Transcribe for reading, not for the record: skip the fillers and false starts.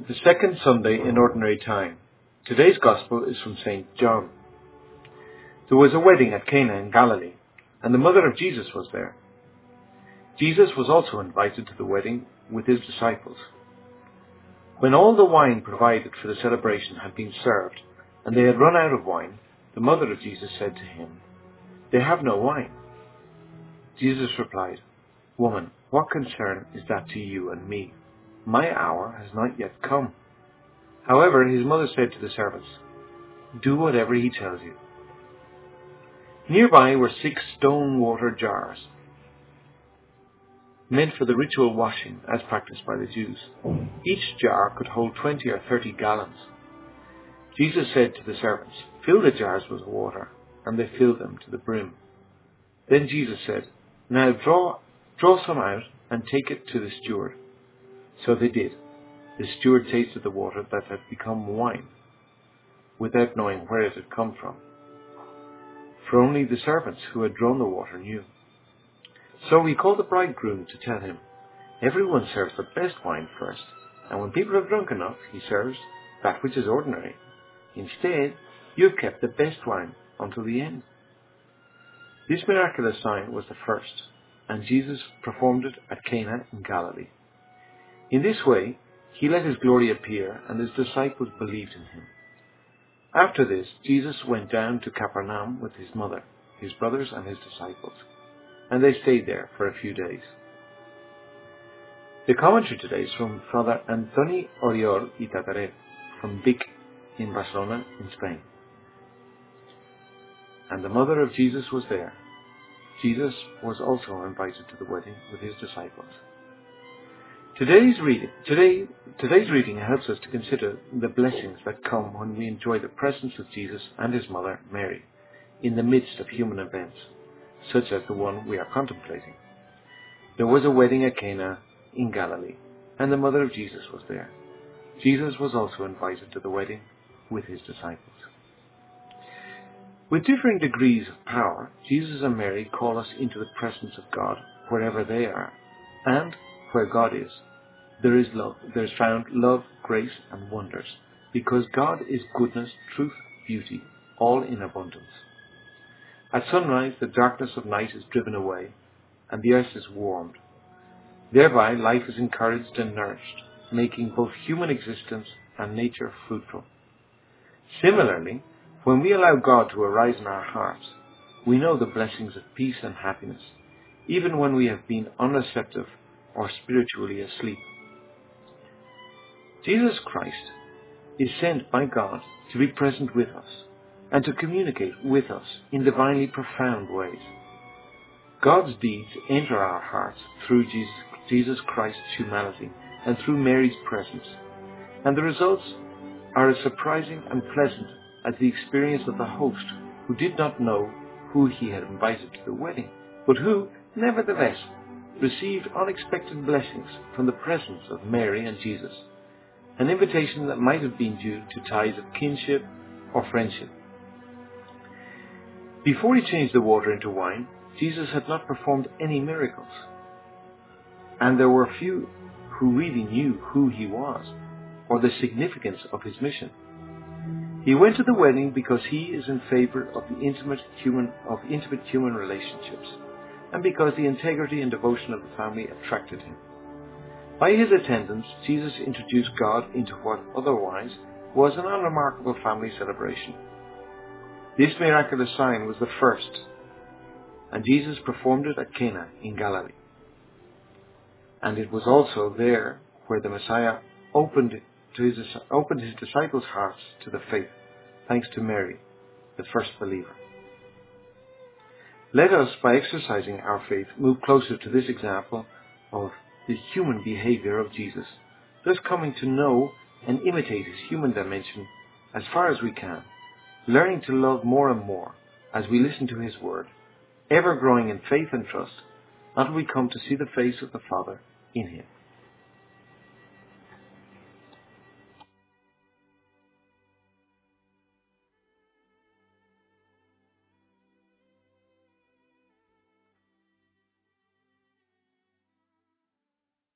The second Sunday in Ordinary Time. Today's Gospel is from St. John. There was a wedding at Cana in Galilee, and the mother of Jesus was there. Jesus was also invited to the wedding with his disciples. When all the wine provided for the celebration had been served, and they had run out of wine, the mother of Jesus said to him, "They have no wine." Jesus replied, "Woman, what concern is that to you and me? My hour has not yet come." However, his mother said to the servants, "Do whatever he tells you." Nearby were 6 stone water jars, meant for the ritual washing as practiced by the Jews. Each jar could hold 20 or 30 gallons. Jesus said to the servants, "Fill the jars with water," and they filled them to the brim. Then Jesus said, "Now draw some out and take it to the steward." So they did. The steward tasted the water that had become wine, without knowing where it had come from, for only the servants who had drawn the water knew. So he called the bridegroom to tell him, "Everyone serves the best wine first, and when people have drunk enough, he serves that which is ordinary. Instead, you have kept the best wine until the end." This miraculous sign was the first, and Jesus performed it at Cana in Galilee. In this way, he let his glory appear, and his disciples believed in him. After this, Jesus went down to Capernaum with his mother, his brothers, and his disciples, and they stayed there for a few days. The commentary today is from Father Antoni Oriol y Tataret, from Vic in Barcelona, in Spain. And the mother of Jesus was there. Jesus was also invited to the wedding with his disciples. Today's reading helps us to consider the blessings that come when we enjoy the presence of Jesus and his mother, Mary, in the midst of human events, such as the one we are contemplating. There was a wedding at Cana in Galilee, and the mother of Jesus was there. Jesus was also invited to the wedding with his disciples. With differing degrees of power, Jesus and Mary call us into the presence of God wherever they are, and where God is, there is love. There is found love, grace, and wonders, because God is goodness, truth, beauty, all in abundance. At sunrise, the darkness of night is driven away, and the earth is warmed. Thereby, life is encouraged and nourished, making both human existence and nature fruitful. Similarly, when we allow God to arise in our hearts, we know the blessings of peace and happiness, even when we have been unreceptive or spiritually asleep. Jesus Christ is sent by God to be present with us and to communicate with us in divinely profound ways. God's deeds enter our hearts through Jesus Christ's humanity and through Mary's presence, and the results are as surprising and pleasant as the experience of the host who did not know who he had invited to the wedding, but who, nevertheless, received unexpected blessings from the presence of Mary and Jesus, an invitation that might have been due to ties of kinship or friendship. Before he changed the water into wine, Jesus had not performed any miracles, and there were few who really knew who he was or the significance of his mission. He went to the wedding because he is in favor of intimate human relationships, and because the integrity and devotion of the family attracted him. By his attendance, Jesus introduced God into what otherwise was an unremarkable family celebration. This miraculous sign was the first, and Jesus performed it at Cana in Galilee. And it was also there where the Messiah opened his disciples' hearts to the faith, thanks to Mary, the first believer. Let us, by exercising our faith, move closer to this example of the human behavior of Jesus, thus coming to know and imitate his human dimension as far as we can, learning to love more and more as we listen to his word, ever growing in faith and trust until we come to see the face of the Father in him.